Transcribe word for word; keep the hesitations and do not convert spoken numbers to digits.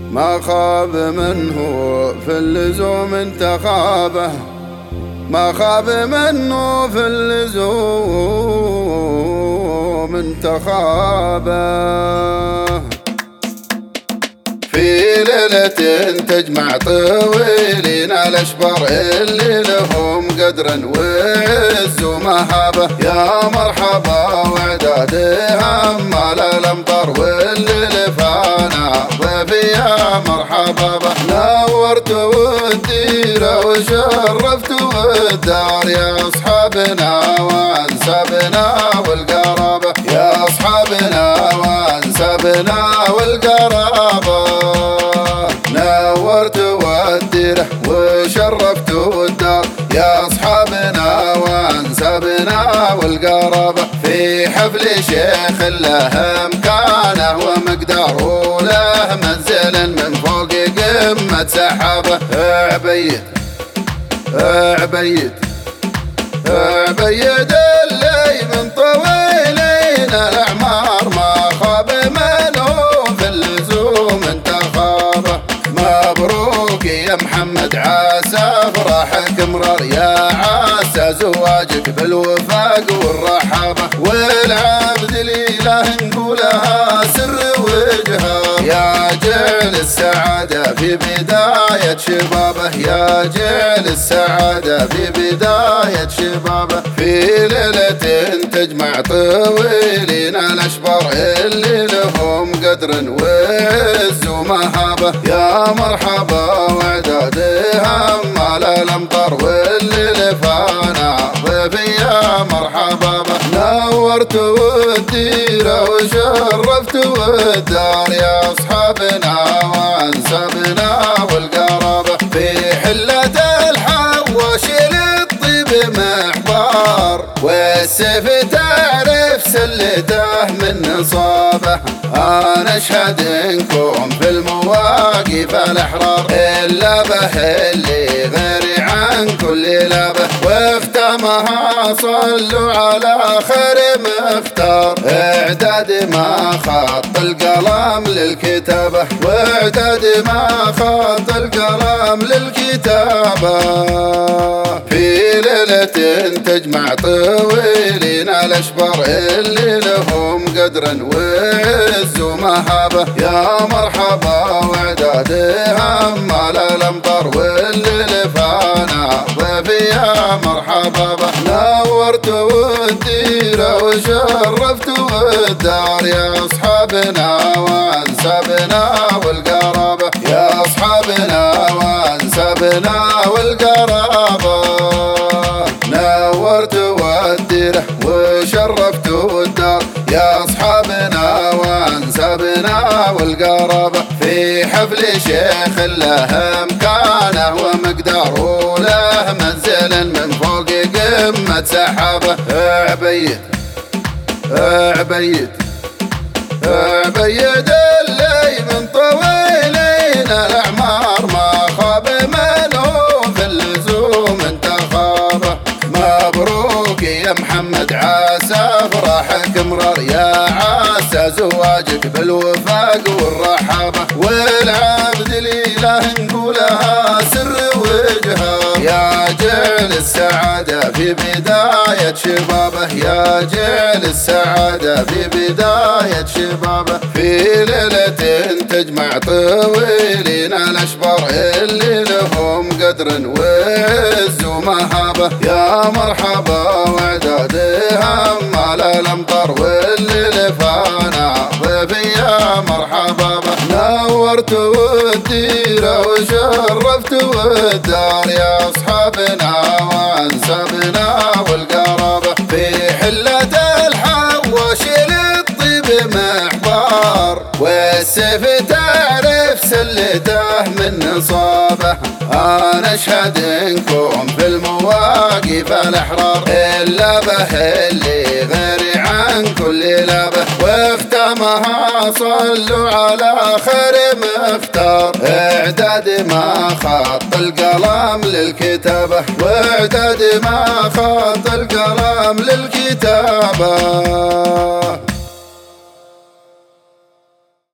ما خاب منه في اللزوم انتخابه، ما خاب منه في اللزوم انتخابه. في ليلة تجمع طويلين الأشبار اللي لهم قدر وعز ومهابة، يا مرحبا وعدادها مال الأمطار واللي لفانا ضيفي يا مرحبا به. نورت والديرة وشرفت والدار يا أصحابنا وأنسابنا والقرابة، يا أصحابنا وأنسابنا والقرابة. نورت والديرة وشرفت الدار يا أصحابنا وأنسابنا والقرابة، في حفل شيخ له مكانه ومقداره له منزل من فوق قمة سحابة. عبيد عبيد عبيد اللي من طويلين الأعمار، ما خاب منه في اللزوم انتخابه. مبروك يا محمد عسى فرحك مرار، يا عسى زواجك بالوفاق والرحابة، والعبد الإله نقولها سر وجهه، يا جيل السعادة في بداية شبابه، يا جيل السعادة في بداية شبابه. في ليلة تجمع طويلين الأشبار اللي لهم قدر وعز ومهابة، يا مرحبا وعدادها مال الأمطار واللي لفانا ضيفي يا مرحبا به. نورت والديرة وشرفت والدار يا أصحابنا وأنسابنا والقرابة، في حلة الحواشي للطيب محضار، والسيف تعرف سلته من نصابه. أنا أشهد إنكم في المواقف الأحرار، اللبه اللي غير عن كل لبه، واختمها صلوا على خير مختار. إعداد ما خط القلم للكتابة، وإعداد ما خط القلم للكتابة. في ليلة تجمع طويلين الأشبار اللي لهم قدر وعز ومهابة، يا مرحبا وعدادها مال الأمطار واللي لفانا ضيفي يا مرحبا به. نورت والديرة وشرفت والدار يا أصحابنا وأنسابنا والقرابة، يا أصحابنا وأنسابنا والقرابة. نورت والديرة وشرفت الدار يا أصحابنا وأنسابنا والقرابة، في حفل شيخ له مكانه ومقداره له منزل من فوق قمة سحابة. عبيد عبيد عبيد اللي من طويلين الأعمار، ما خاب منه في اللزوم انتخابه. مبروك يا محمد عسى فرحك مرار، يا عسى زواجك بالوفاق والرحابة، والعبد الإله نقولها سر وجهه، يا جيل السعادة في بداية شبابه، يا جيل السعادة في بداية شبابه. في ليلة تجمع طويلين الأشبار اللي لهم قدر وعز ومهابة، يا مرحبا وعدادها مال الأمطار واللي لفانا ضيفي يا مرحبا به. نورت والديرة وشرفت والدار يا أصحابنا وأنسابنا والقرابة، في حلة الحواشي للطيب محضار، والسيف تعرف سلته من نصابه. أنا أشهد إنكم في المواقف الأحرار، اللبه اللي غير عن كل لبه، واختمها صلوا على خير مختار. إعداد ما خط القلم للكتابة، وإعداد ما خط القلم للكتابة.